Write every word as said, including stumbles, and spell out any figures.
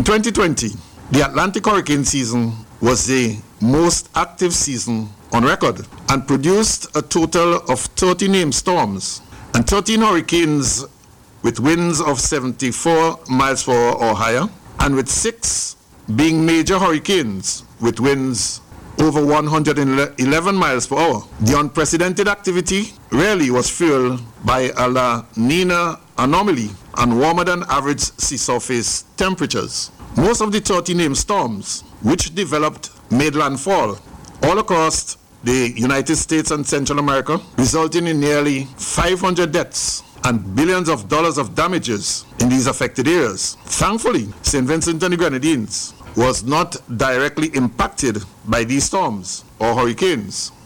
twenty twenty, the Atlantic hurricane season was the most active season on record and produced a total of thirty named storms and thirteen hurricanes with winds of seventy-four miles per hour or higher, and with six being major hurricanes with winds over one hundred eleven miles per hour. The unprecedented activity really was fueled by a La Nina anomaly and warmer than average sea surface temperatures. Most of the thirty named storms, which developed, made landfall all across the United States and Central America, resulting in nearly five hundred deaths and billions of dollars of damages in these affected areas. Thankfully, Saint Vincent and the Grenadines was not directly impacted by these storms or hurricanes.